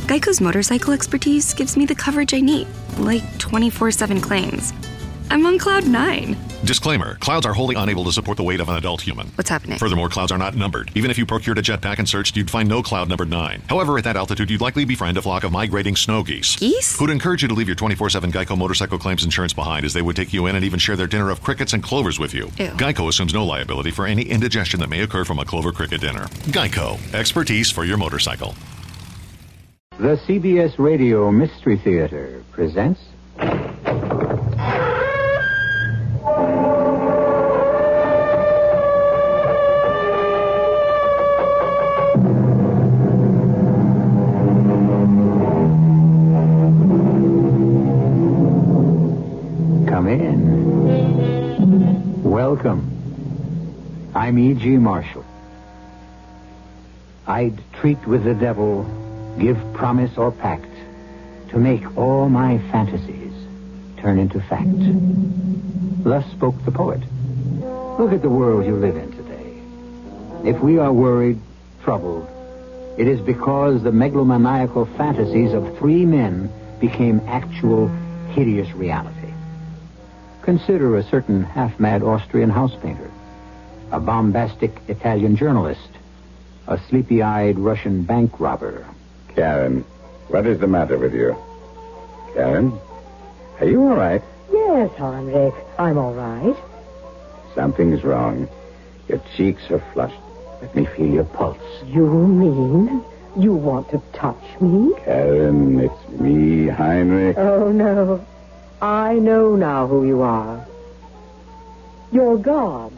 Geico's motorcycle expertise gives me the coverage I need, like 24/7 claims. I'm on cloud 9. Disclaimer, clouds are wholly unable to support the weight of an adult human. What's happening? Furthermore, clouds are not numbered. Even if you procured a jetpack and searched, you'd find no cloud numbered 9. However, at that altitude, you'd likely befriend a flock of migrating snow geese. Geese? Who'd encourage you to leave your 24/7 Geico motorcycle claims insurance behind, as they would take you in and even share their dinner of crickets and clovers with you. Ew. Geico assumes no liability for any indigestion that may occur from a clover cricket dinner. Geico, expertise for your motorcycle. The CBS Radio Mystery Theater presents... Come in. Welcome. I'm E.G. Marshall. I'd treat with the devil, give promise or pact, to make all my fantasies turn into fact. Thus spoke the poet. Look at the world you live in today. If we are worried, troubled, it is because the megalomaniacal fantasies of 3 men became actual, hideous reality. Consider a certain half-mad Austrian house painter, a bombastic Italian journalist, a sleepy-eyed Russian bank robber. Karen, what is the matter with you? Karen, are you all right? Yes, Heinrich, I'm all right. Something's wrong. Your cheeks are flushed. Let me feel your pulse. You mean you want to touch me? Karen, it's me, Heinrich. Oh, no. I know now who you are. You're God.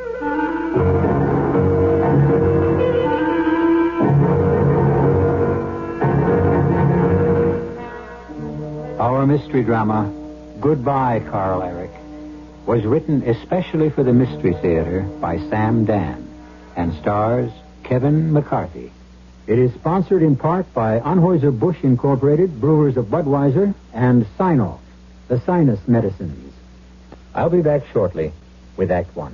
Our mystery drama, Goodbye, Carl Eric, was written especially for the Mystery Theater by Sam Dan and stars Kevin McCarthy. It is sponsored in part by Anheuser-Busch Incorporated, Brewers of Budweiser, and Sinoff, the sinus medicines. I'll be back shortly with Act One.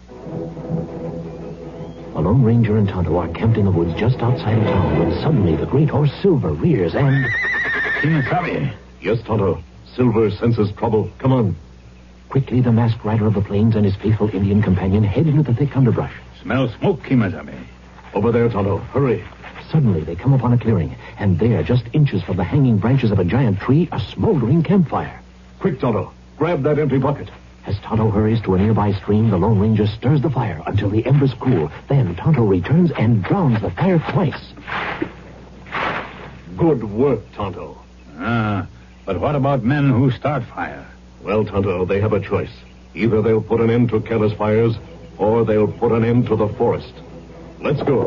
A Lone Ranger and Tonto are camped in the woods just outside of town when suddenly the great horse Silver rears and... Kimasabi. Yes, Tonto. Silver senses trouble. Come on. Quickly, the masked rider of the plains and his faithful Indian companion head into the thick underbrush. Smell smoke, Kimasabi. Over there, Tonto. Hurry. Suddenly, they come upon a clearing, and there, just inches from the hanging branches of a giant tree, a smoldering campfire. Quick, Tonto. Grab that empty bucket. As Tonto hurries to a nearby stream, the Lone Ranger stirs the fire until the embers cool. Then Tonto returns and drowns the fire twice. Good work, Tonto. But what about men who start fire? Well, Tonto, they have a choice. Either they'll put an end to careless fires, or they'll put an end to the forest. Let's go.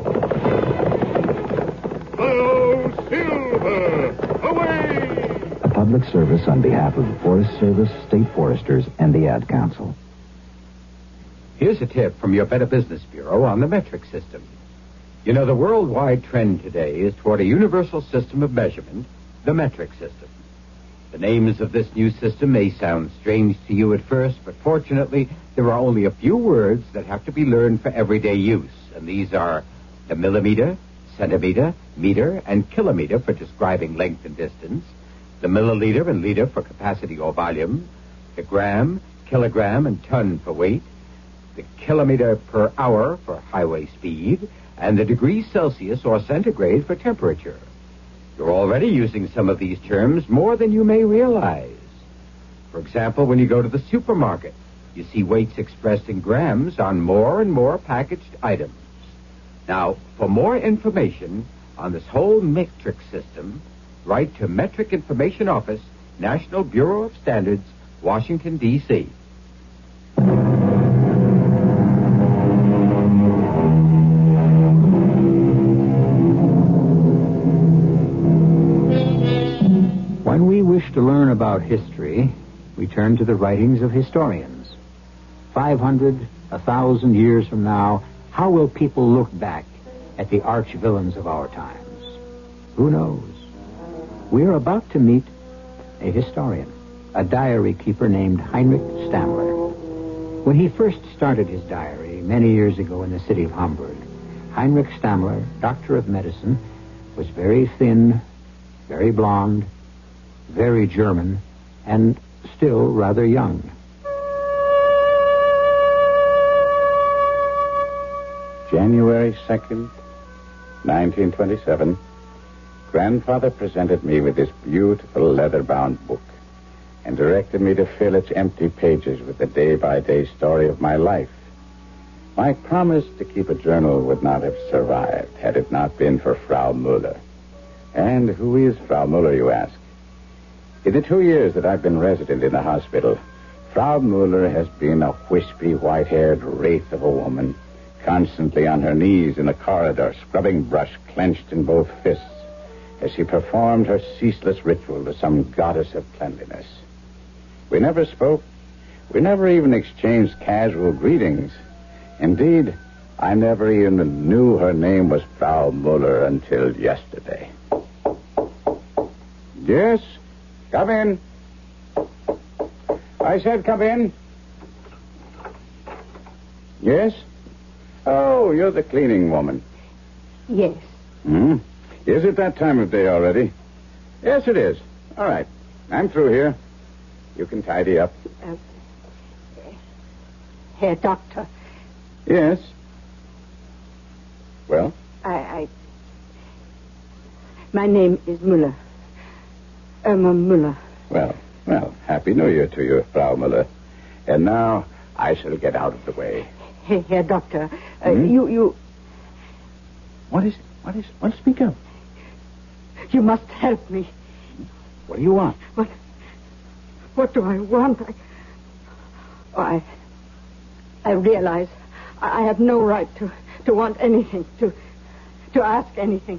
Oh, Silver! Away! A public service on behalf of the Forest Service, State Foresters, and the Ad Council. Here's a tip from your Better Business Bureau on the metric system. You know, the worldwide trend today is toward a universal system of measurement, the metric system. The names of this new system may sound strange to you at first, but fortunately, there are only a few words that have to be learned for everyday use, and these are the millimeter, centimeter, meter, and kilometer for describing length and distance, the milliliter and liter for capacity or volume, the gram, kilogram, and ton for weight, the kilometer per hour for highway speed, and the degrees Celsius or centigrade for temperature. You're already using some of these terms more than you may realize. For example, when you go to the supermarket, you see weights expressed in grams on more and more packaged items. Now, for more information on this whole metric system, write to Metric Information Office, National Bureau of Standards, Washington, D.C. When we wish to learn about history, we turn to the writings of historians. 500, 1,000 years from now, how will people look back at the arch villains of our times? Who knows? We're about to meet a historian, a diary keeper named Heinrich Stammler. When he first started his diary many years ago in the city of Hamburg, Heinrich Stammler, doctor of medicine, was very thin, very blonde, very German, and still rather young. January 2nd, 1927, Grandfather presented me with this beautiful leather-bound book and directed me to fill its empty pages with the day-by-day story of my life. My promise to keep a journal would not have survived had it not been for Frau Muller. And who is Frau Muller, you ask? In the 2 years that I've been resident in the hospital, Frau Muller has been a wispy, white-haired wraith of a woman, constantly on her knees in the corridor, scrubbing brush clenched in both fists, as she performed her ceaseless ritual to some goddess of cleanliness. We never spoke. We never even exchanged casual greetings. Indeed, I never even knew her name was Frau Muller until yesterday. Yes? Come in. I said come in. Yes? Oh, you're the cleaning woman. Yes. Hmm? Is it that time of day already? Yes, it is. All right. I'm through here. You can tidy up. Herr Doctor. Yes. Well? My name is Muller. Irma Muller. Well, Happy New Year to you, Frau Muller. And now I shall get out of the way. Herr Doctor, you... What is... Speak up. You must help me. What do you want? What do I want? I realize I have no right to want anything, to ask anything.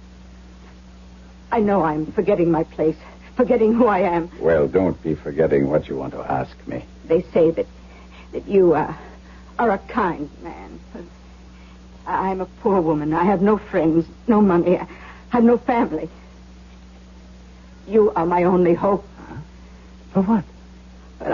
I know I'm forgetting my place, forgetting who I am. Well, don't be forgetting what you want to ask me. They say that you are a kind man. I'm a poor woman. I have no friends, no money. I have no family. You are my only hope. Huh? For what? But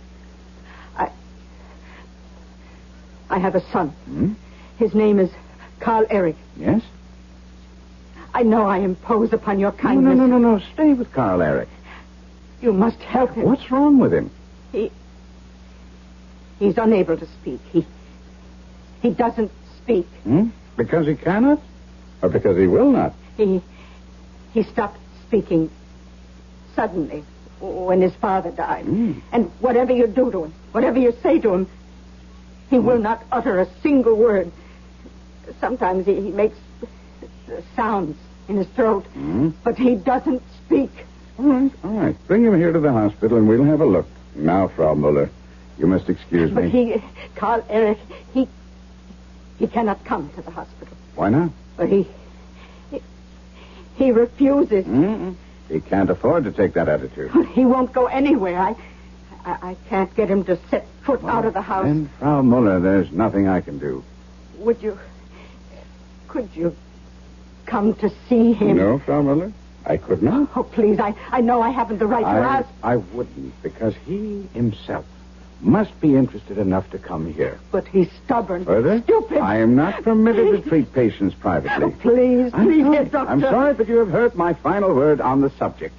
I have a son. Hmm? His name is Carl Eric. Yes? I know I impose upon your kindness. No. Stay with Carl Eric. You must help him. What's wrong with him? He's unable to speak. He doesn't speak. Hmm? Because he cannot? Or because he will not? He stopped speaking suddenly when his father died. Mm. And whatever you do to him, whatever you say to him, he will not utter a single word. Sometimes he makes sounds in his throat, but he doesn't speak. All right. Bring him here to the hospital and we'll have a look. Now, Frau Muller, you must excuse me. But Carl Eric, he cannot come to the hospital. Why not? But he refuses. Mm-mm. He can't afford to take that attitude. He won't go anywhere. I can't get him to set foot out of the house. Then, Frau Muller, there's nothing I can do. Could you come to see him? No, Frau Muller, I could not. Oh, please, I know I haven't the right to ask. I wouldn't, because he himself must be interested enough to come here. But he's stubborn. Further? Stupid. I am not permitted to treat patients privately. Oh, please, Herr Doctor. I'm sorry, but you have heard my final word on the subject.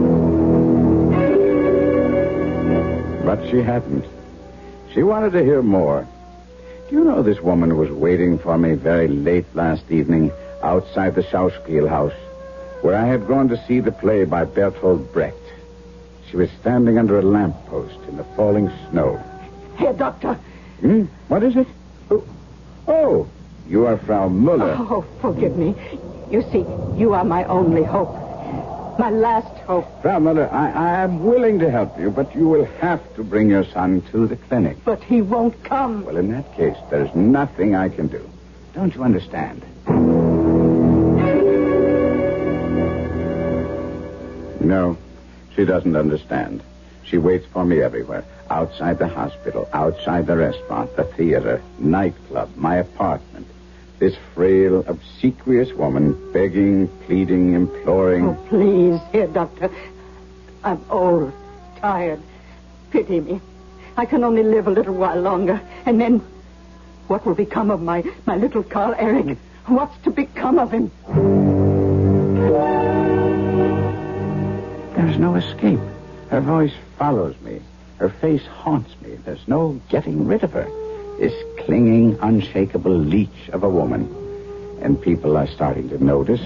But she hadn't. She wanted to hear more. Do you know this woman was waiting for me very late last evening outside the Schauspielhaus, where I had gone to see the play by Bertolt Brecht? She was standing under a lamppost in the falling snow. Herr Doctor. What is it? Oh, you are Frau Muller. Oh, forgive me. You see, you are my only hope. My last hope. Frau Muller, I am willing to help you, but you will have to bring your son to the clinic. But he won't come. Well, in that case, there's nothing I can do. Don't you understand? No, she doesn't understand. She waits for me everywhere. Outside the hospital, outside the restaurant, the theater, nightclub, my apartment. This frail, obsequious woman, begging, pleading, imploring. Oh, please, Herr Doctor. I'm old, tired. Pity me. I can only live a little while longer. And then, what will become of my little Carl Eric? What's to become of him? escape. Her voice follows me. Her face haunts me. There's no getting rid of her. This clinging, unshakable leech of a woman. And people are starting to notice.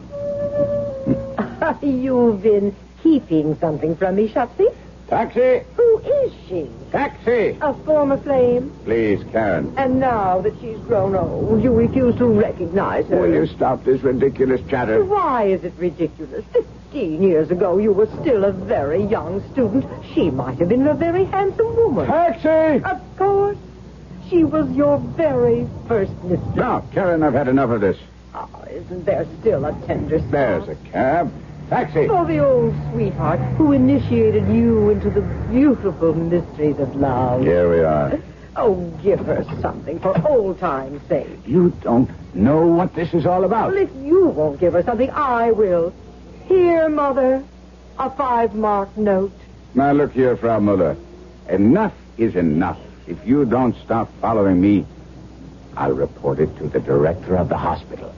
You've been keeping something from me, Shopsy. Taxi! Who is she? Taxi! A former flame? Please, Karen. And now that she's grown old, you refuse to recognize her. Will you stop this ridiculous chatter? Why is it ridiculous? 15 years ago, you were still a very young student. She might have been a very handsome woman. Taxi! Of course. She was your very first mistress. Now, Karen, I've had enough of this. Oh, isn't there still a tender spot? There's a cab. Taxi! For the old sweetheart who initiated you into the beautiful mysteries of love. Here we are. Oh, give her something for old time's sake. You don't know what this is all about. Well, if you won't give her something, I will. Here, Mother, a 5-mark note. Now, look here, Frau Muller. Enough is enough. If you don't stop following me, I'll report it to the director of the hospital.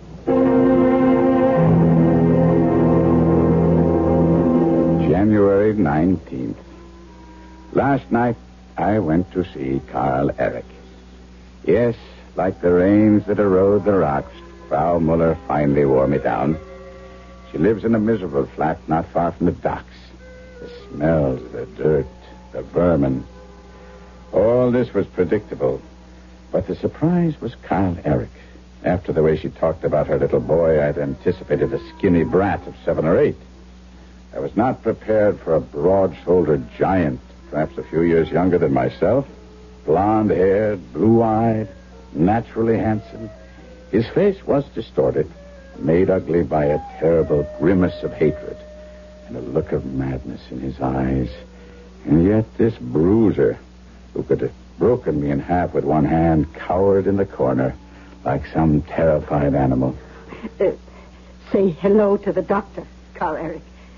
January 19th. Last night, I went to see Carl Eric. Yes, like the rains that erode the rocks, Frau Muller finally wore me down. She lives in a miserable flat not far from the docks. The smells, the dirt, the vermin. All this was predictable. But the surprise was Carl Eric. After the way she talked about her little boy, I'd anticipated a skinny brat of 7 or 8. I was not prepared for a broad-shouldered giant, perhaps a few years younger than myself, blonde-haired, blue-eyed, naturally handsome. His face was distorted, made ugly by a terrible grimace of hatred and a look of madness in his eyes. And yet this bruiser, who could have broken me in half with one hand, cowered in the corner like some terrified animal. Say hello to the doctor, Carl Eric.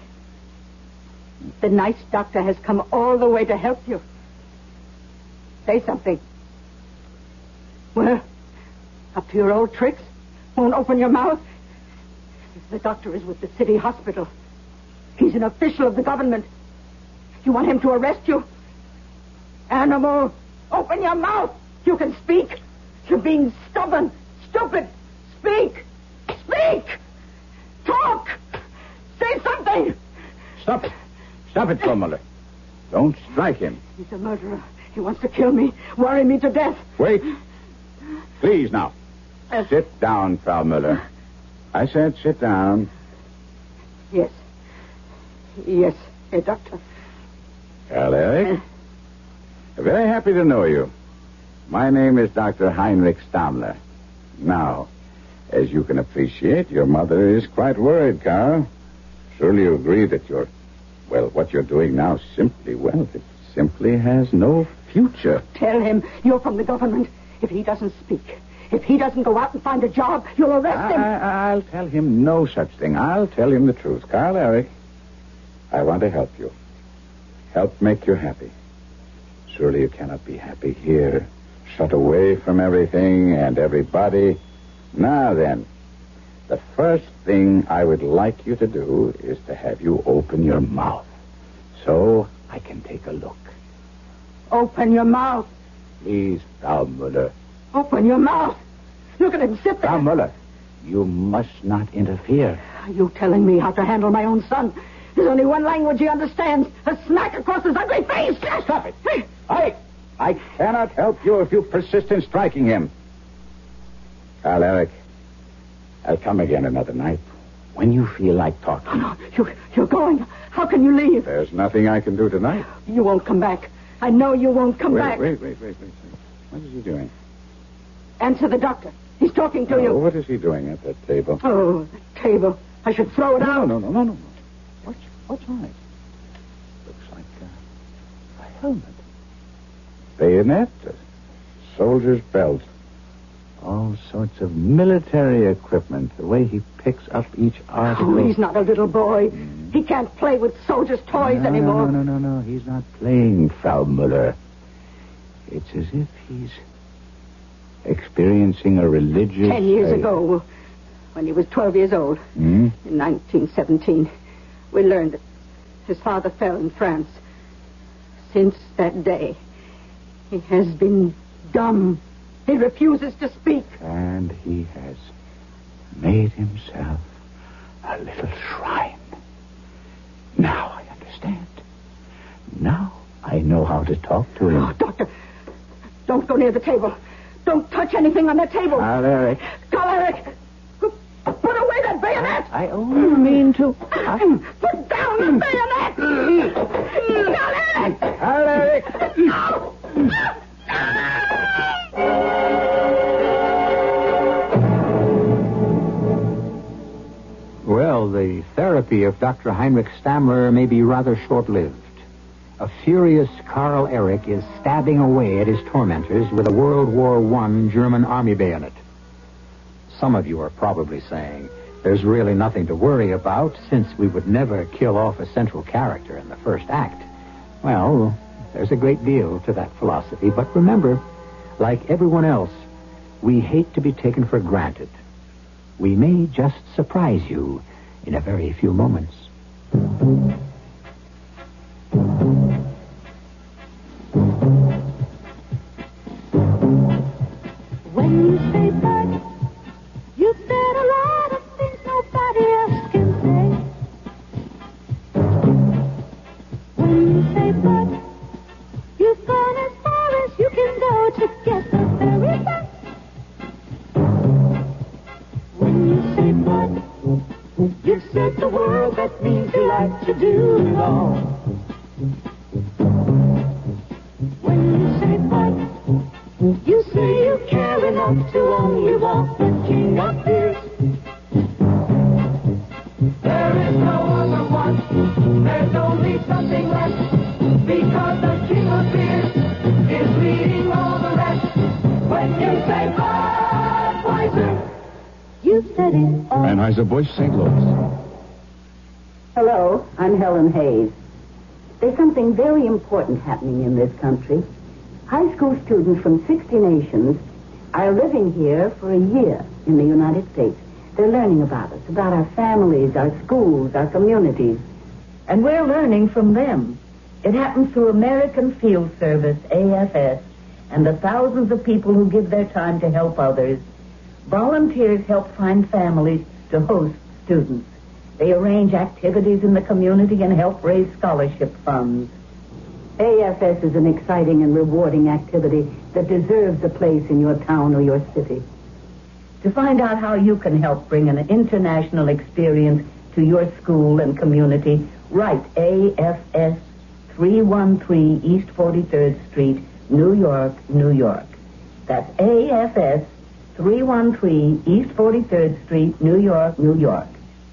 The nice doctor has come all the way to help you. Say something. Well, up to your old tricks? Won't open your mouth? The doctor is with the city hospital. He's an official of the government. You want him to arrest you? Animal, open your mouth. You can speak. You're being stubborn, stupid. Speak. Speak. Talk. Say something. Stop it. Stop it, Frau Muller. Don't strike him. He's a murderer. He wants to kill me, worry me to death. Wait. Please, now. Sit down, Frau Muller. I said sit down. Yes. Yes, Herr Doctor. Carl Eric? Very happy to know you. My name is Dr. Heinrich Stammler. Now, as you can appreciate, your mother is quite worried, Carl. Surely you agree that what you're doing now it simply has no future. Tell him you're from the government. If he doesn't speak, if he doesn't go out and find a job, you'll arrest him. I'll tell him no such thing. I'll tell him the truth. Carl Eric, I want to help you. Help make you happy. Surely you cannot be happy here, shut away from everything and everybody. Now then, the first thing I would like you to do is to have you open your mouth so I can take a look. Open your mouth. Please, Frau Muller. Open your mouth. Look at him sit there. Frau Muller, you must not interfere. Are you telling me how to handle my own son? There's only one language he understands. A smack across his ugly face. Stop it. I cannot help you if you persist in striking him. Carl Eric, I'll come again another night when you feel like talking. Oh, no, you're going. How can you leave? There's nothing I can do tonight. You won't come back. I know you won't come back. Wait. What is he doing? Answer the doctor. He's talking to you. What is he doing at that table? Oh, the table. I should throw it out. No. What's on it? Looks like a helmet. Bayonet, a soldier's belt. All sorts of military equipment. The way he picks up each article. Oh, he's not a little boy. He can't play with soldiers' toys anymore. No. He's not playing, Frau Muller. It's as if he's experiencing a religious... 10 years ago, when he was 12 years old, in 1917, we learned His father fell in France. Since that day, he has been dumb. He refuses to speak. And he has made himself a little shrine. Now I understand. Now I know how to talk to him. Oh, Doctor, don't go near the table. Don't touch anything on that table. Carl Eric. Carl Eric! Put away that bayonet! I only mean to... Put down the bayonet! Carl Eric! Carl Eric! No! Well, the therapy of Dr. Heinrich Stammler may be rather short-lived. A furious Carl Eric is stabbing away at his tormentors with a World War I German army bayonet. Some of you are probably saying, there's really nothing to worry about since we would never kill off a central character in the first act. Well, there's a great deal to that philosophy, but remember, like everyone else, we hate to be taken for granted. We may just surprise you in a very few moments. When you say bud, you've said a lot of things nobody else can say. When you say bud, you've gone as far as you can go to get the very best. When you say bud, you've said the word that means you like to do it all. When you say bud, you say you care enough to only want the king of beers. There is no other one. There's only something left. Because the king of beers is leading all the rest. When you say Budweiser, you've said it all. Anheuser-Busch, St. Louis. Hello, I'm Helen Hayes. There's something very important happening in this country. High school students from 60 nations are living here for a year in the United States. They're learning about us, about our families, our schools, our communities. And we're learning from them. It happens through American Field Service, AFS, and the thousands of people who give their time to help others. Volunteers help find families to host students. They arrange activities in the community and help raise scholarship funds. AFS is an exciting and rewarding activity that deserves a place in your town or your city. To find out how you can help bring an international experience to your school and community, write AFS 313 East 43rd Street, New York, New York. That's AFS 313 East 43rd Street, New York, New York.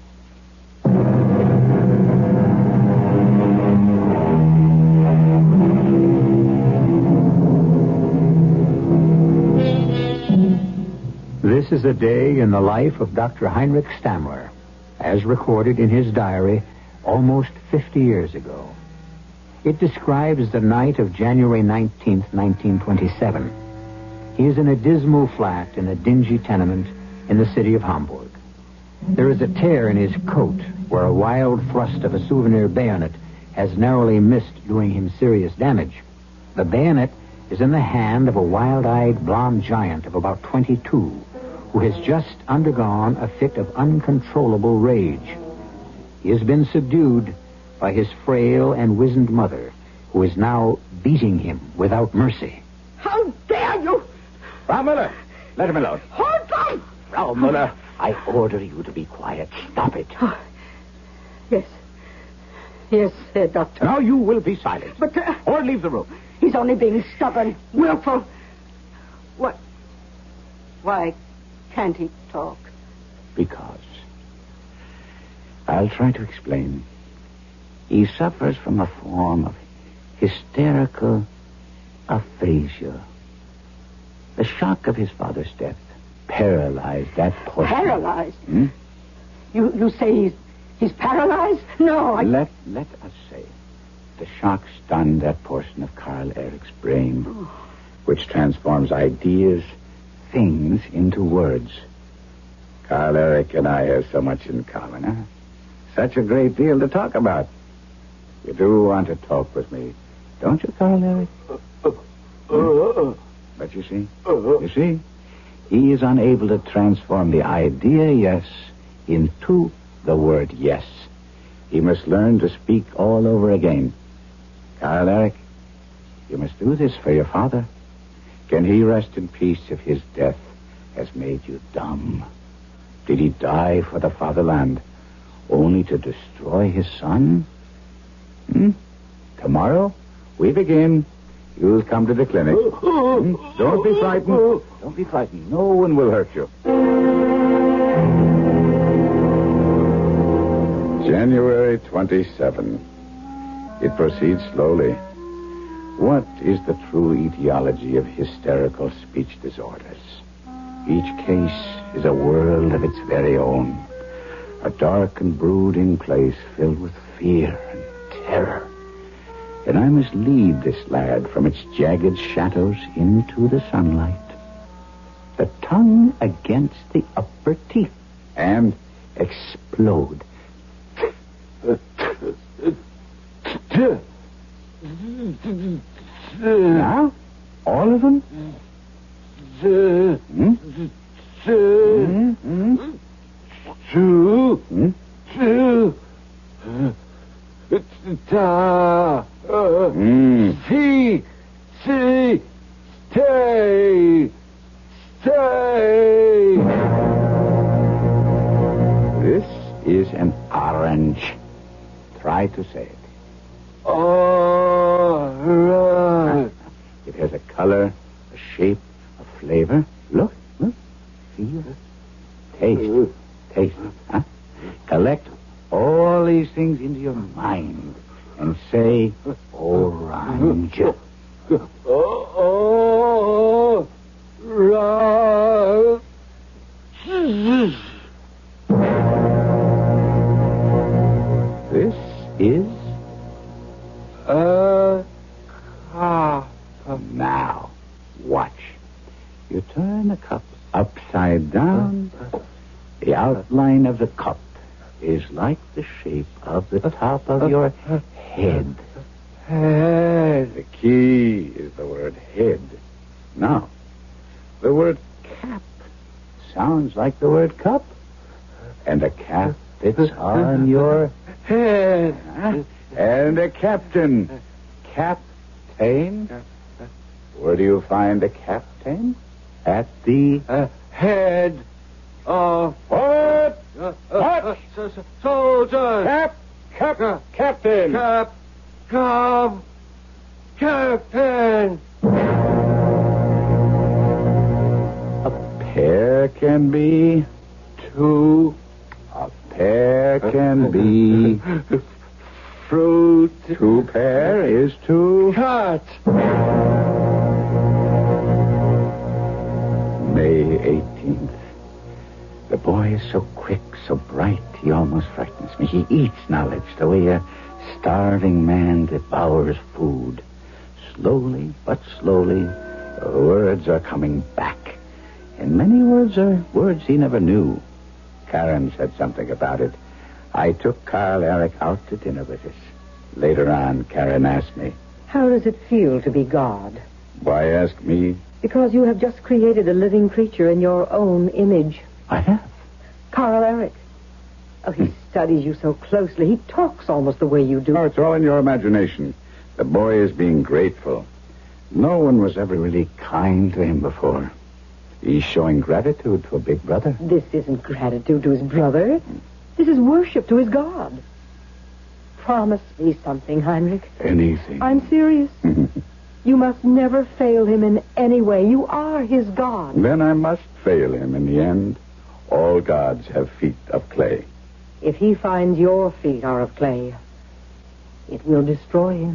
This is a day in the life of Dr. Heinrich Stammler, as recorded in his diary almost 50 years ago. It describes the night of January 19th, 1927. He is in a dismal flat in a dingy tenement in the city of Hamburg. There is a tear in his coat where a wild thrust of a souvenir bayonet has narrowly missed doing him serious damage. The bayonet is in the hand of a wild-eyed blonde giant of about 22 who has just undergone a fit of uncontrollable rage. He has been subdued by his frail and wizened mother, who is now beating him without mercy. How dare you! Frau Müller, let him alone. Hold them! Frau Müller, I order you to be quiet. Stop it. Oh, yes. Yes, Doctor. Now you will be silent. But... or leave the room. He's only being stubborn, willful. What? Why can't he talk? Because. I'll try to explain. He suffers from a form of hysterical aphasia. The shock of his father's death paralyzed that portion. Paralyzed? You say he's paralyzed? No, Let us say the shock stunned that portion of Carl Eric's brain, which transforms ideas, things into words. Carl Eric and I have so much in common, huh? Such a great deal to talk about. You do want to talk with me, don't you, Carl Eric? But you see, he is unable to transform the idea yes into the word yes. He must learn to speak all over again. Carl Eric, you must do this for your father. Can he rest in peace if his death has made you dumb? Did he die for the fatherland only to destroy his son? Tomorrow, we begin. You'll come to the clinic. Don't be frightened. Don't be frightened. No one will hurt you. January 27. It proceeds slowly. What is the true etiology of hysterical speech disorders? Each case is a world of its very own. A dark and brooding place filled with fear and terror. And I must lead this lad from its jagged shadows into the sunlight. The tongue against the upper teeth. And explode. Now? All of them? Stay. This is an orange. Try to say it. It has a color, a shape, a flavor. Look. Feel. Taste. Huh? Collect all these things into your mind and say orange. This is a cup. Now, watch. You turn the cup upside down. The outline of the cup is like the shape of the top of your head. The key is the word head. Now, the word cap sounds like the word cup. And a cap fits on your head. And a captain. Captain? Where do you find a captain? At the head of what? What? Soldier. Captain. Captain. A pear can be two. A pear can be fruit. Two pear is to cut. May 18th. The boy is so quick, so bright, he almost frightens me. He eats knowledge the way a starving man devours food. Slowly, but slowly, words are coming back. And many words are words he never knew. Karen said something about it. I took Carl Eric out to dinner with us. Later on, Karen asked me, how does it feel to be God? Why ask me? Because you have just created a living creature in your own image. I have. Carl Eric. Oh, he studies you so closely. He talks almost the way you do. Oh, it's all in your imagination. The boy is being grateful. No one was ever really kind to him before. He's showing gratitude to a big brother. This isn't gratitude to his brother. This is worship to his God. Promise me something, Heinrich. Anything. I'm serious. You must never fail him in any way. You are his God. Then I must fail him in the end. All gods have feet of clay. If he finds your feet are of clay, it will destroy him.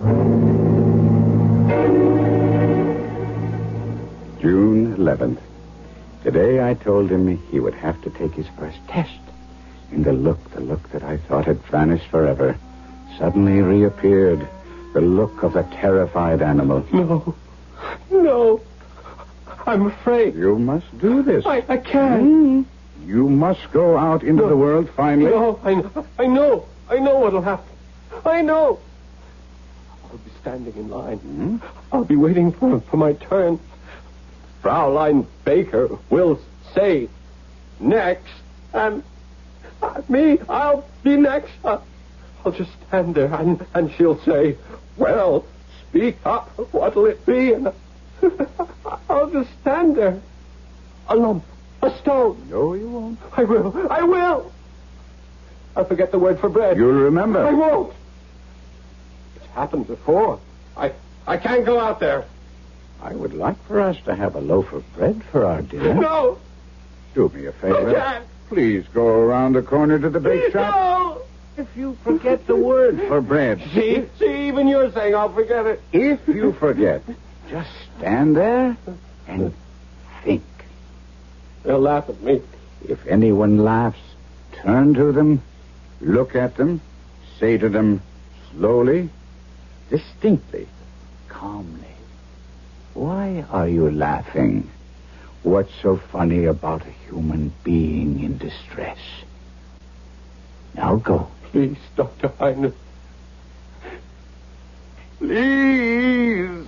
June 11th. Today I told him he would have to take his first test. And the look that I thought had vanished forever, suddenly reappeared. The look of a terrified animal. No. I'm afraid. You must do this. I can't. You must go out into the world finally. No, I know what'll happen. I know. I'll be standing in line. I'll be waiting for my turn. Fraulein Baker will say next, and me, I'll be next. I'll just stand there, and she'll say, well, speak up. What'll it be? And I'll just stand there. A lump. A stone. No, you won't. I will. I'll forget the word for bread. You'll remember. I won't. It's happened before. I can't go out there. I would like for us to have a loaf of bread for our dinner. No. Do me a favor. I can't. Please go around the corner to the bake shop. No. If you forget the word for bread. See, even you're saying I'll forget it. If you forget, just stand there and think. They'll laugh at me. If anyone laughs, turn to them, look at them, say to them slowly, distinctly, calmly, why are you laughing? What's so funny about a human being in distress? Now go. Please, Dr. Heinrich. Please.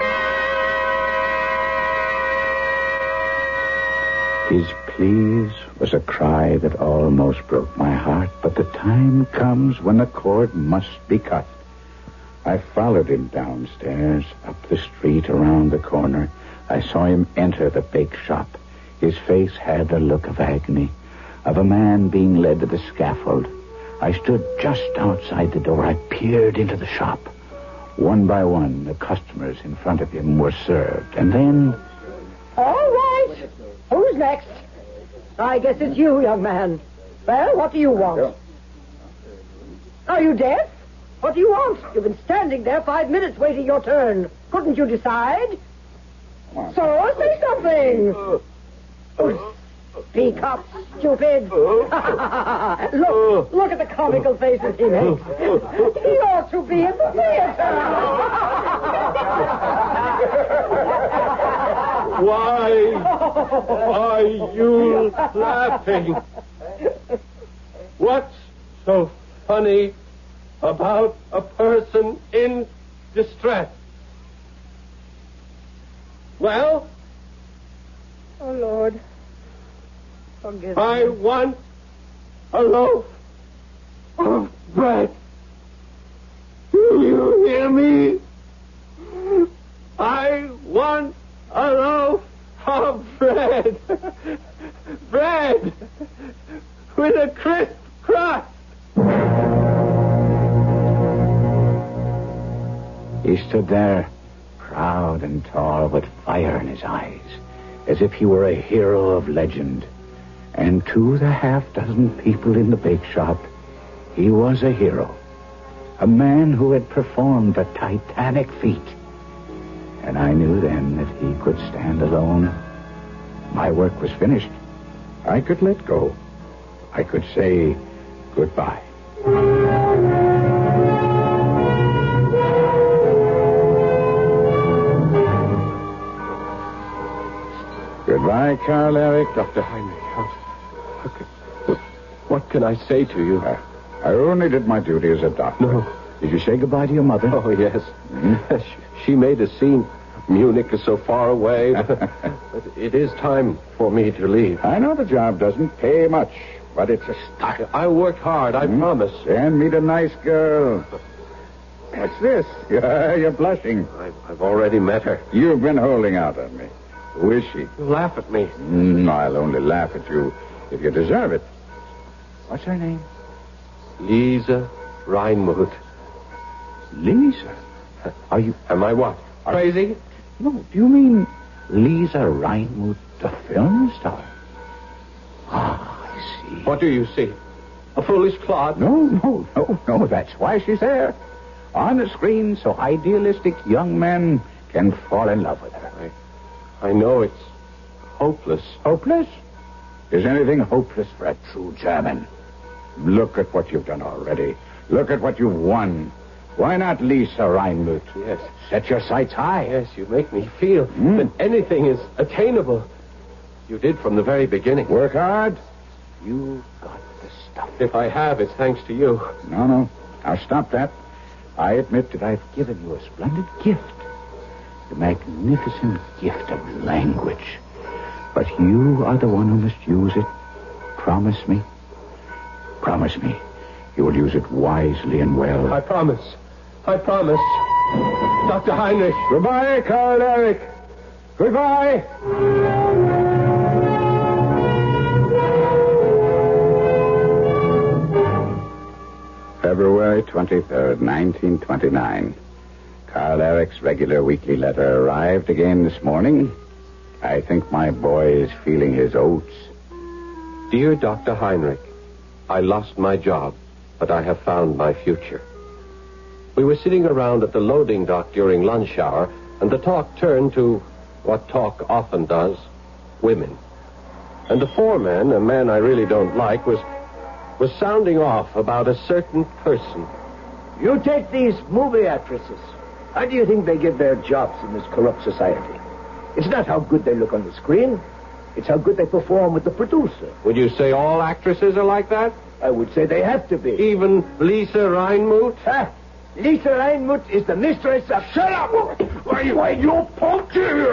His please was a cry that almost broke my heart, but the time comes when the cord must be cut. I followed him downstairs, up the street, around the corner. I saw him enter the bake shop. His face had the look of agony, of a man being led to the scaffold. I stood just outside the door. I peered into the shop. One by one, the customers in front of him were served. And then... All right. Who's next? I guess it's you, young man. Well, what do you want? Are you deaf? What do you want? You've been standing there 5 minutes waiting your turn. Couldn't you decide? So, say something. Speak up, stupid. Look at the comical faces he makes. He ought to be in the theater. Why are you laughing? What's so funny about a person in distress? Well? Oh, Lord. Forgive I me. want a loaf of bread. Do you hear me? I want a loaf of bread. Bread with a crisp crust. He stood there, proud and tall, with fire in his eyes, as if he were a hero of legend. And to the half-dozen people in the bake shop, he was a hero. A man who had performed a titanic feat. And I knew then that he could stand alone. My work was finished. I could let go. I could say goodbye. Goodbye, Carl Eric. Dr. Heinrich, what can I say to you? I only did my duty as a doctor. No. Did you say goodbye to your mother? Oh, yes. Mm-hmm. She made a scene. Munich is so far away. But it is time for me to leave. I know the job doesn't pay much, but it's a start. I work hard, I promise. And meet a nice girl. What's this? You're blushing. I've already met her. You've been holding out on me. Who is she? You laugh at me. I'll only laugh at you if you deserve it. What's her name? Lisa Reinmuth. Lisa? Are you... Am I what? Crazy? No, do you mean Lisa Reinmuth, the film star? Ah, I see. What do you see? A foolish clod? No. That's why she's there. On the screen, so idealistic young men can fall in love with her. I know it's hopeless. Hopeless? Is anything hopeless for a true German? Look at what you've done already. Look at what you've won. Why not Lisa Reinmuth? Yes. Set your sights high. Yes, you make me feel that anything is attainable. You did from the very beginning. Work hard. You got the stuff. If I have, it's thanks to you. No. Now stop that. I admit that I've given you a splendid gift. The magnificent gift of language. But you are the one who must use it. Promise me. Promise me. You will use it wisely and well. I promise. I promise. Dr. Heinrich. Goodbye, Carl Eric. Goodbye. February 23rd, 1929. Carl Eric's regular weekly letter arrived again this morning. I think my boy is feeling his oats. Dear Dr. Heinrich, I lost my job, but I have found my future. We were sitting around at the loading dock during lunch hour, and the talk turned to what talk often does, women. And the foreman, a man I really don't like, was sounding off about a certain person. You take these movie actresses. How do you think they get their jobs in this corrupt society? It's not how good they look on the screen. It's how good they perform with the producer. Would you say all actresses are like that? I would say they have to be. Even Lisa Reinmuth? Huh? Lisa Reinmuth is the mistress of... Shut up! Why, you punk!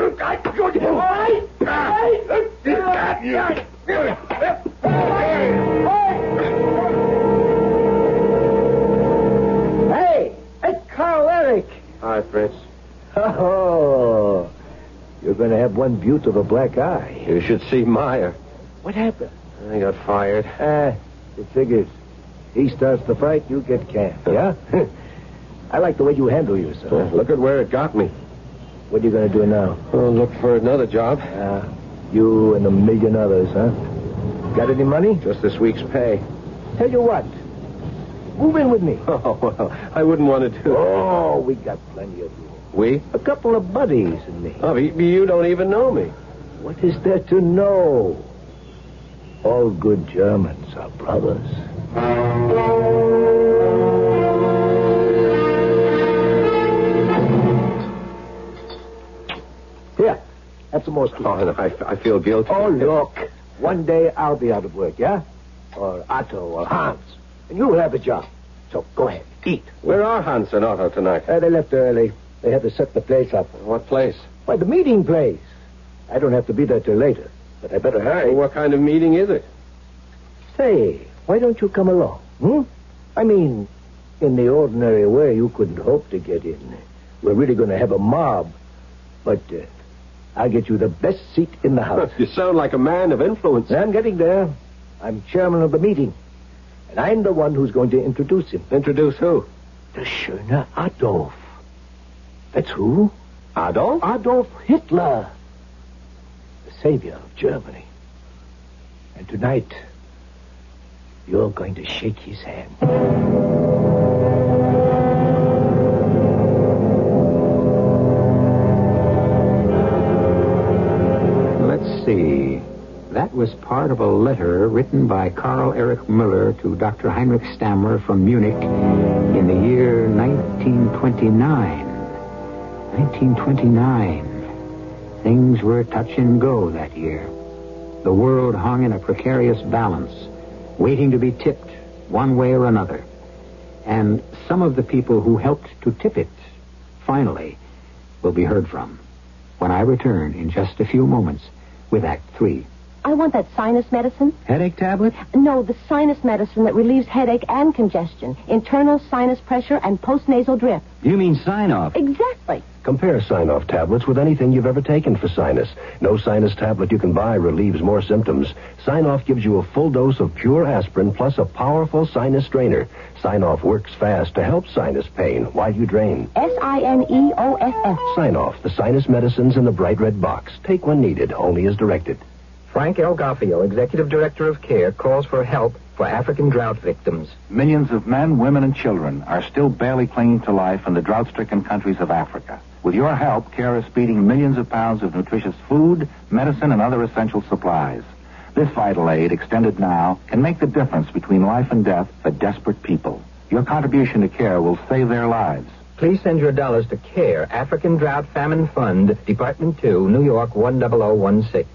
Hey, it's Carl Eric. Hi, Fritz. Oh, you're going to have one beaut of a black eye. You should see Meyer. What happened? I got fired. It figures. He starts the fight, you get canned, yeah? I like the way you handle yourself. Look at where it got me. What are you going to do now? Well, look for another job. You and a million others, huh? Got any money? Just this week's pay. Tell you what. Move in with me. Oh, well, I wouldn't want to do... Oh, we got plenty of room. We? A couple of buddies and me. Oh, you don't even know me. What is there to know? All good Germans are brothers. Here, have some more sweets. Oh, I feel guilty. Oh, look. One day I'll be out of work, yeah? Or Otto or Hans. And you'll have a job. So go ahead, eat. Where are Hans and Otto tonight? They left early. They had to set the place up. What place? Why, the meeting place. I don't have to be there till later, but I better hurry. Well, what kind of meeting is it? Say, why don't you come along? I mean, in the ordinary way, you couldn't hope to get in. We're really going to have a mob. But I'll get you the best seat in the house. You sound like a man of influence. I'm getting there. I'm chairman of the meeting. And I'm the one who's going to introduce him. Introduce who? The Schöner Adolf. That's who? Adolf? Adolf Hitler. The savior of Germany. And tonight, you're going to shake his hand. Let's see. That was part of a letter written by Carl Eric Müller to Dr. Heinrich Stammer from Munich in the year 1929. 1929. Things were touch and go that year. The world hung in a precarious balance, waiting to be tipped one way or another. And some of the people who helped to tip it, finally, will be heard from when I return in just a few moments with Act 3. I want that sinus medicine. Headache tablet? No, the sinus medicine that relieves headache and congestion, internal sinus pressure, and postnasal drip. You mean sign-off? Exactly. Compare sign-off tablets with anything you've ever taken for sinus. No sinus tablet you can buy relieves more symptoms. Sign-off gives you a full dose of pure aspirin plus a powerful sinus strainer. Sign-off works fast to help sinus pain while you drain. Sineoff. Sign-off, the sinus medicines in the bright red box. Take when needed, only as directed. Frank L. Garfio, Executive Director of CARE, calls for help for African drought victims. Millions of men, women, and children are still barely clinging to life in the drought-stricken countries of Africa. With your help, CARE is feeding millions of pounds of nutritious food, medicine, and other essential supplies. This vital aid, extended now, can make the difference between life and death for desperate people. Your contribution to CARE will save their lives. Please send your dollars to CARE, African Drought Famine Fund, Department 2, New York 10016.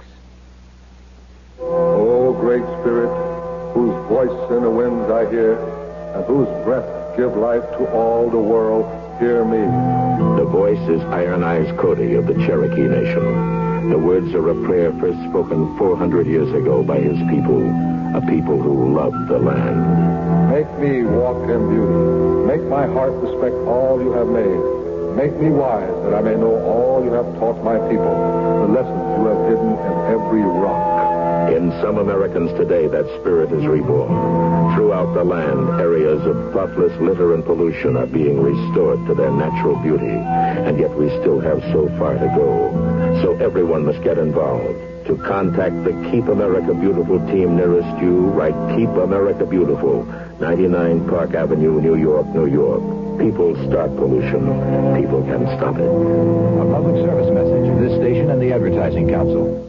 O great Spirit, whose voice in the winds I hear, and whose breath give life to all the world, hear me. The voice is Iron Eyes Cody of the Cherokee Nation. The words are a prayer first spoken 400 years ago by his people, a people who loved the land. Make me walk in beauty. Make my heart respect all you have made. Make me wise that I may know all you have taught my people, the lessons you have hidden in every rock. In some Americans today, that spirit is reborn. Throughout the land, areas of thoughtless litter and pollution are being restored to their natural beauty, and yet we still have so far to go. So everyone must get involved. To contact the Keep America Beautiful team nearest you, write Keep America Beautiful, 99 Park Avenue, New York, New York. People start pollution. People can stop it. A public service message of this station and the Advertising Council.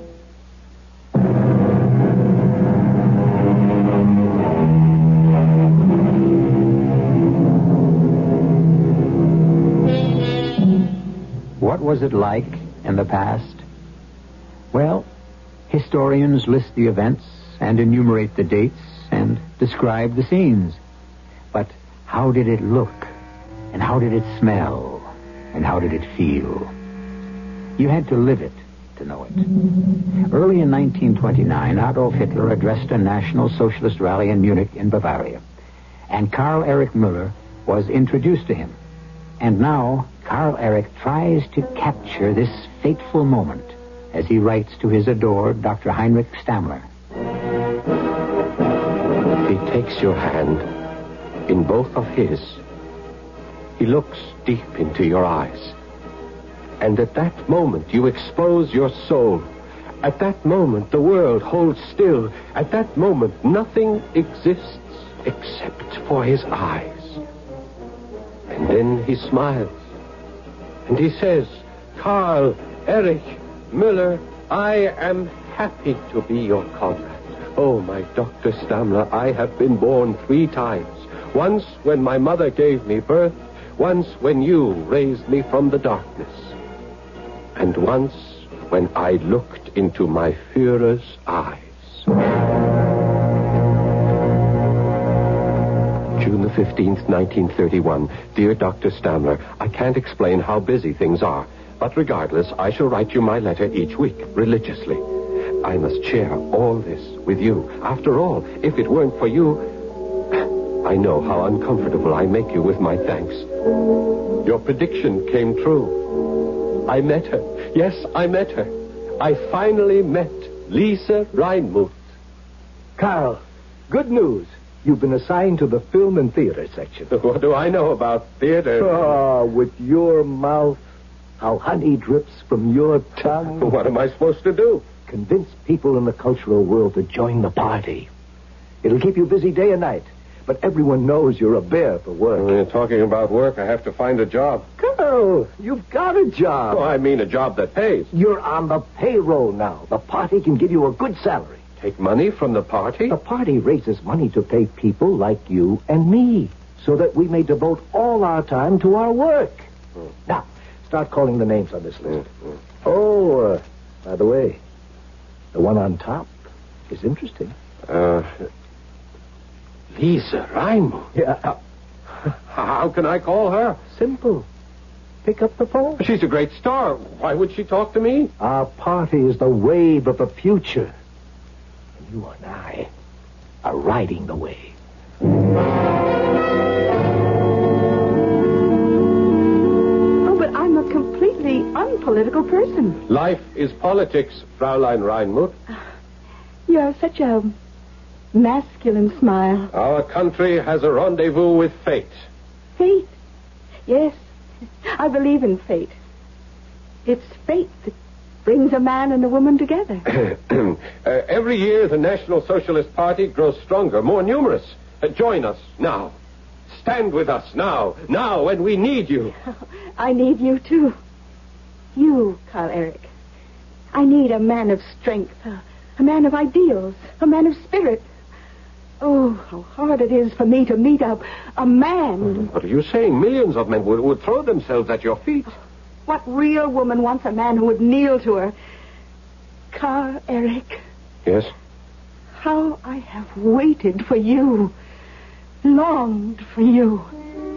What was it like in the past? Well, historians list the events and enumerate the dates and describe the scenes. But how did it look? And how did it smell? And how did it feel? You had to live it to know it. Early in 1929, Adolf Hitler addressed a National Socialist rally in Munich in Bavaria. And Karl Erich Müller was introduced to him. And now, Karl Erich tries to capture this fateful moment as he writes to his adored Dr. Heinrich Stammler. He takes your hand in both of his. He looks deep into your eyes. And at that moment, you expose your soul. At that moment, the world holds still. At that moment, nothing exists except for his eyes. And then he smiles. And he says, Karl Erich Müller, I am happy to be your comrade. Oh, my Dr. Stammler, I have been born 3 times. Once when my mother gave me birth, once when you raised me from the darkness, and once when I looked into my Führer's eyes. June the 15th, 1931. Dear Dr. Stammler, I can't explain how busy things are, but regardless, I shall write you my letter each week, religiously. I must share all this with you. After all, if it weren't for you, I know how uncomfortable I make you with my thanks. Your prediction came true. I met her. Yes, I met her. I finally met Lisa Reinmuth. Carl, good news. You've been assigned to the film and theater section. What do I know about theater? Oh, with your mouth, how honey drips from your tongue. What am I supposed to do? Convince people in the cultural world to join the party. It'll keep you busy day and night. But everyone knows you're a bear for work. When you're talking about work, I have to find a job. Carl, you've got a job. Oh, I mean a job that pays. You're on the payroll now. The party can give you a good salary. Take money from the party? The party raises money to pay people like you and me, so that we may devote all our time to our work. Now, start calling the names on this list. Oh, by the way, the one on top is interesting. Lisa Reinmuth? Yeah. How can I call her? Simple. Pick up the phone. She's a great star. Why would she talk to me? Our party is the wave of the future. And you and I are riding the wave. Oh, but I'm a completely unpolitical person. Life is politics, Fraulein Reinmuth. You have such a masculine smile. Our country has a rendezvous with fate. Fate? Yes, I believe in fate. It's fate that brings a man and a woman together. Every year, the National Socialist Party grows stronger, more numerous. Join us now. Stand with us now. Now, when we need you. I need you, too. You, Karl Erich. I need a man of strength, a man of ideals, a man of spirit. Oh, how hard it is for me to meet a man. What are you saying? Millions of men would throw themselves at your feet. What real woman wants a man who would kneel to her? Karl Erich. Yes? How I have waited for you. Longed for you.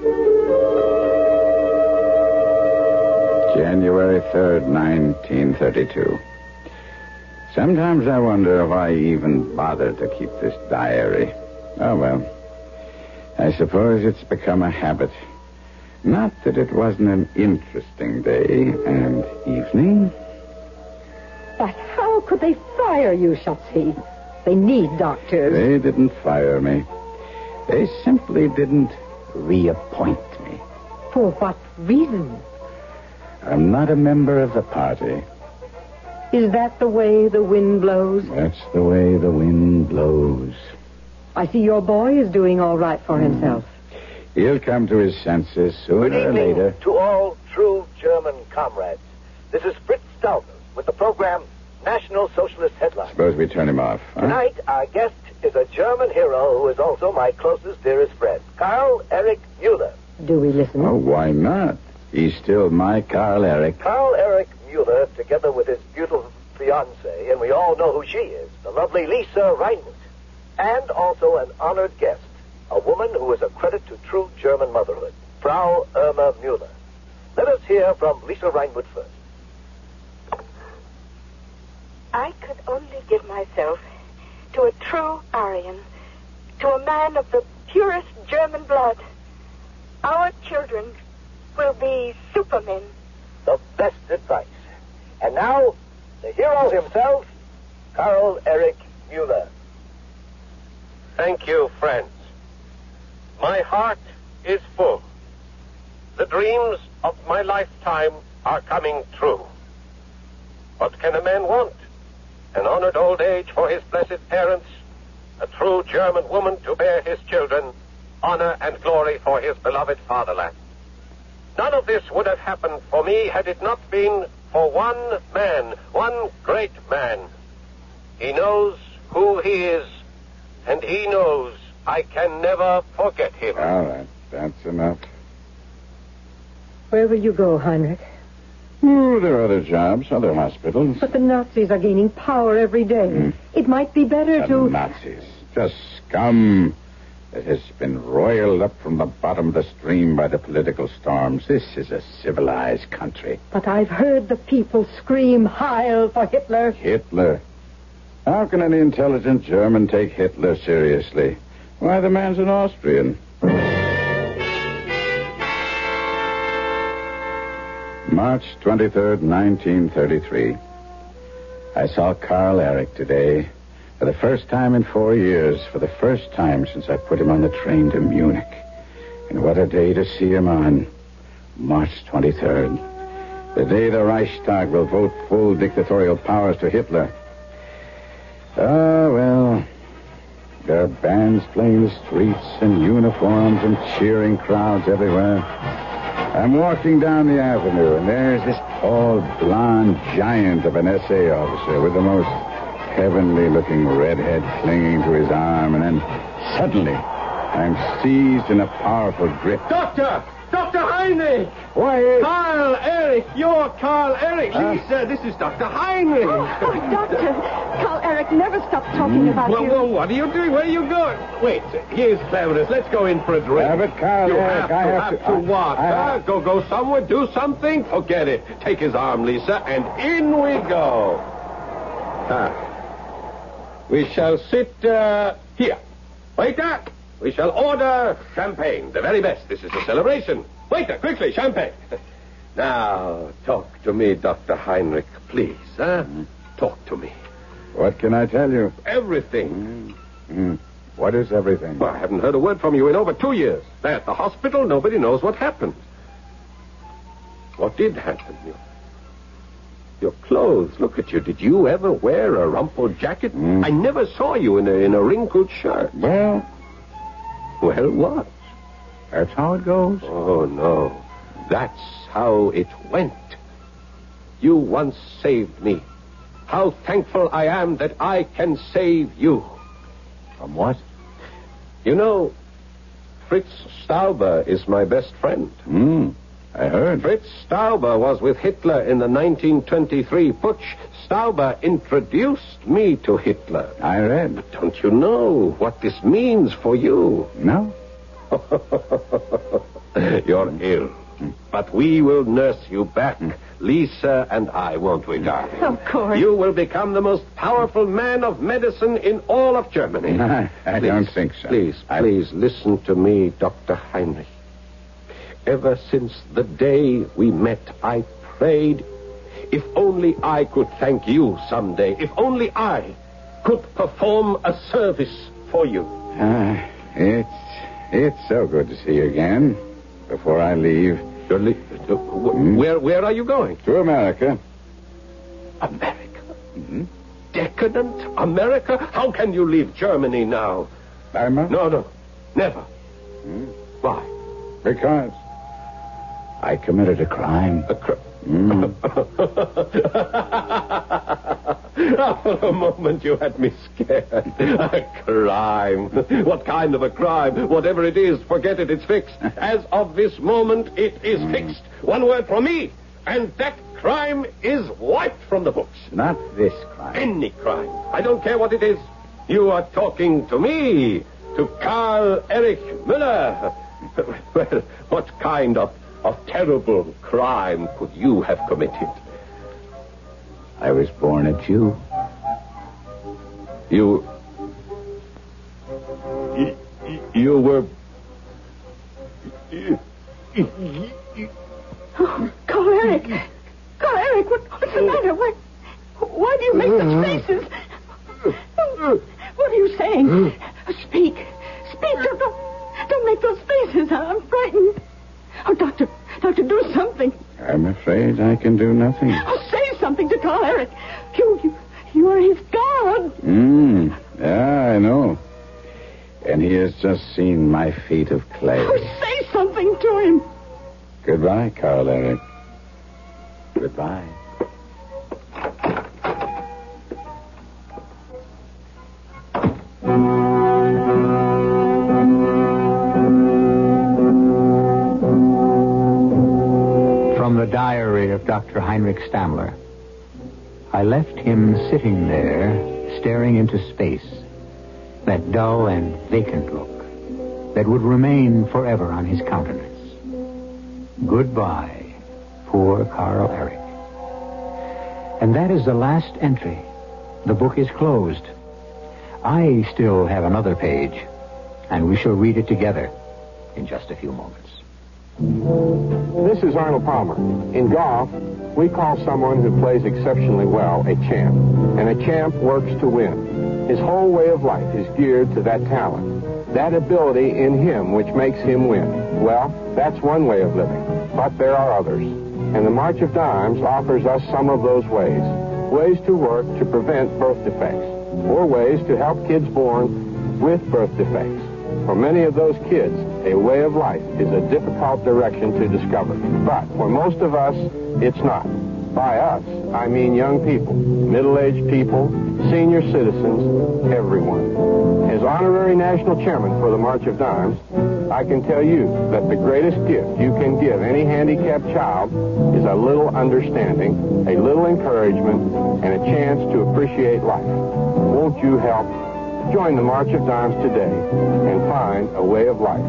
January 3rd, 1932. Sometimes I wonder if I even bothered to keep this diary. Oh, well. I suppose it's become a habit. Not that it wasn't an interesting day and evening. But how could they fire you, Shotzi? They need doctors. They didn't fire me. They simply didn't reappoint me. For what reason? I'm not a member of the party. Is that the way the wind blows? That's the way the wind blows. I see your boy is doing all right for himself. He'll come to his senses sooner Good or evening later. to all true German comrades. This is Fritz Stauber with the program National Socialist Headlines. Suppose we turn him off. Huh? Tonight, our guest is a German hero who is also my closest, dearest friend, Karl Erich Mueller. Do we listen? Oh, why not? He's still my Karl Erich. Karl Erich Mueller, together with his beautiful fiancée, and we all know who she is, the lovely Lisa Reinmuth, and also an honored guest, a woman who is a credit to true German motherhood, Frau Irma Mueller. Let us hear from Lisa Reinmuth first. I could only give myself to a true Aryan, to a man of the purest German blood. Our children will be supermen. The best advice. And now, the hero himself, Karl Erich Mueller. Thank you, friends. My heart is full. The dreams of my lifetime are coming true. What can a man want? An honored old age for his blessed parents, a true German woman to bear his children, honor and glory for his beloved fatherland. None of this would have happened for me had it not been for one man, one great man. He knows who he is, and he knows I can never forget him. All right, that's enough. Where will you go, Heinrich? Oh, there are other jobs, other hospitals. But the Nazis are gaining power every day. It might be better The to... Nazis. Just scum that has been roiled up from the bottom of the stream by the political storms. This is a civilized country. But I've heard the people scream Heil for Hitler. Hitler. How can any intelligent German take Hitler seriously? Why, the man's an Austrian. March 23rd, 1933. I saw Karl Erich today. For the first time in 4 years. For the first time since I put him on the train to Munich. And what a day to see him on. March 23rd. The day the Reichstag will vote full dictatorial powers to Hitler. Oh, well. There are bands playing the streets and uniforms and cheering crowds everywhere. I'm walking down the avenue, and there's this tall, blonde giant of an SA officer with the most heavenly-looking redhead clinging to his arm, and then suddenly I'm seized in a powerful grip. Doctor! Dr. Heinrich! Why, Karl Erich! You're Karl Erich! Lisa, this is Dr. Heinrich! Oh, Doctor, Karl Erich never stopped talking about you. Well, what are you doing? Where are you going? Wait, here's cleverness. Let's go in for a drink. Yeah, but Karl you Erich, have to what? Go somewhere, do something? Forget it. Take his arm, Lisa, and in we go. We shall sit here. Waiter, we shall order champagne, the very best. This is a celebration. Waiter, quickly, champagne. Now, talk to me, Dr. Heinrich, please. Talk to me. What can I tell you? Everything. What is everything? Well, I haven't heard a word from you in over 2 years. At the hospital, nobody knows what happened. What did happen? Your clothes. Look at you. Did you ever wear a rumpled jacket? I never saw you in a wrinkled shirt. Well, what? That's how it goes. Oh, no. That's how it went. You once saved me. How thankful I am that I can save you. From what? You know, Fritz Stauber is my best friend. I heard. Fritz Stauber was with Hitler in the 1923 putsch. Stauber introduced me to Hitler. I read. But don't you know what this means for you? No. You're ill. But we will nurse you back. Lisa and I, won't we, darling? Of course. You will become the most powerful man of medicine in all of Germany. I don't think so. Please listen to me, Dr. Heinrich. Ever since the day we met, I prayed, if only I could thank you someday, if only I could perform a service for you. It's so good to see you again. Before I leave... Where are you going? To America. America? Mm-hmm. Decadent America? How can you leave Germany now? Weimar? No, never. Why? Because I committed a crime. A crime? For a moment you had me scared. A crime. What kind of a crime? Whatever it is, forget it, it's fixed. As of this moment, it is fixed. One word from me, and that crime is wiped from the books. Not this crime. Any crime. I don't care what it is. You are talking to me, to Karl Erich Müller. Well, what kind of terrible crime could you have committed? I was born a Jew. You were... Oh, Carl Eric! Carl Eric, what's the matter? Why do you make such faces? What are you saying? Speak. Don't make those faces. I'm frightened. Oh, Doctor, do something. I'm afraid I can do nothing. Oh, say something to Carl Eric. You are his God. Yeah, I know. And he has just seen my feet of clay. Oh, say something to him. Goodbye, Carl Eric. Goodbye. From the diary of Dr. Heinrich Stammler. I left him sitting there, staring into space. That dull and vacant look that would remain forever on his countenance. Goodbye, poor Carl Eric. And that is the last entry. The book is closed. I still have another page, and we shall read it together in just a few moments. This is Arnold Palmer. In golf, we call someone who plays exceptionally well a champ. And a champ works to win. His whole way of life is geared to that talent, that ability in him which makes him win. Well, that's one way of living. But there are others. And the March of Dimes offers us some of those ways. Ways to work to prevent birth defects. Or ways to help kids born with birth defects. For many of those kids, a way of life is a difficult direction to discover. But for most of us, it's not. By us, I mean young people, middle-aged people, senior citizens, everyone. As honorary national chairman for the March of Dimes, I can tell you that the greatest gift you can give any handicapped child is a little understanding, a little encouragement, and a chance to appreciate life. Won't you help? Join the March of Dimes today and find a way of life.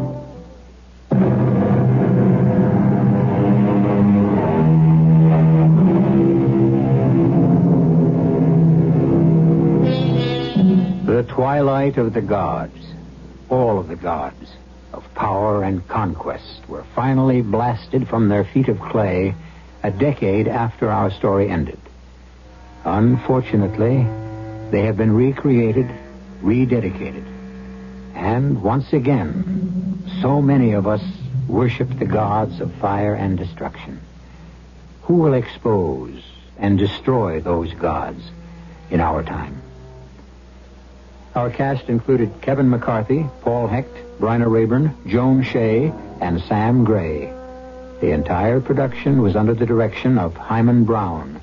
The twilight of the gods, all of the gods of power and conquest, were finally blasted from their feet of clay a decade after our story ended. Unfortunately, they have been recreated, rededicated. And once again, so many of us worship the gods of fire and destruction. Who will expose and destroy those gods in our time? Our cast included Kevin McCarthy, Paul Hecht, Bryna Rayburn, Joan Shea, and Sam Gray. The entire production was under the direction of Hyman Brown.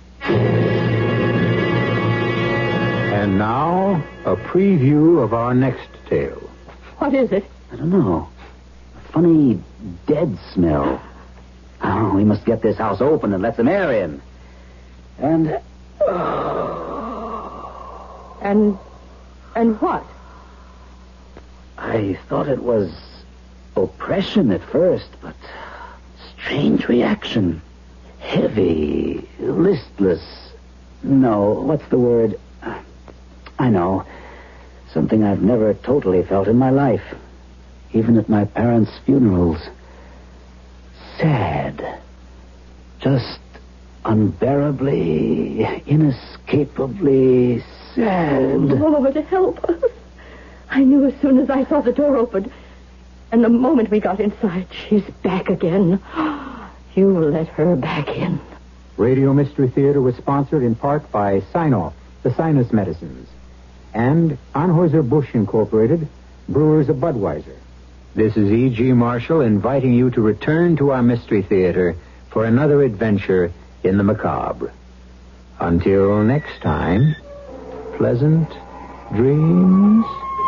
And now, a preview of our next tale. What is it? I don't know. A funny dead smell. Oh, we must get this house open and let some air in. And what? I thought it was oppression at first, but strange reaction. heavy, listless. No, what's the word? I know. Something I've never totally felt in my life. Even at my parents' funerals. Sad. Just unbearably, inescapably sad. Lord, help us. I knew as soon as I saw the door open. And the moment we got inside, she's back again. You let her back in. Radio Mystery Theater was sponsored in part by Sign-Off, the sinus medicines, and Anheuser-Busch Incorporated, brewers of Budweiser. This is E.G. Marshall inviting you to return to our Mystery Theater for another adventure in the macabre. Until next time, pleasant dreams.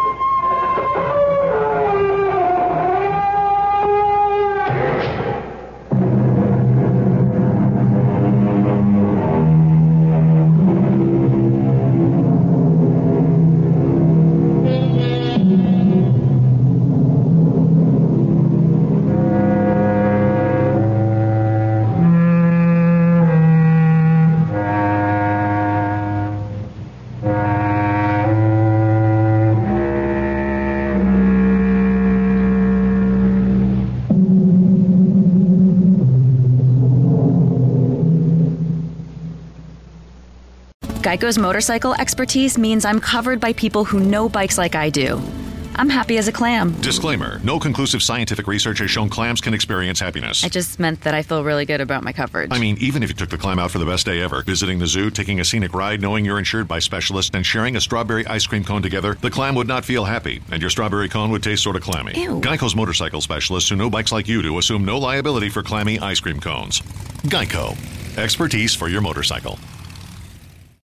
Geico's motorcycle expertise means I'm covered by people who know bikes like I do. I'm happy as a clam. Disclaimer. No conclusive scientific research has shown clams can experience happiness. I just meant that I feel really good about my coverage. I mean, even if you took the clam out for the best day ever, visiting the zoo, taking a scenic ride, knowing you're insured by specialists, and sharing a strawberry ice cream cone together, the clam would not feel happy, and your strawberry cone would taste sort of clammy. Ew. Geico's motorcycle specialists who know bikes like you do assume no liability for clammy ice cream cones. Geico. Expertise for your motorcycle.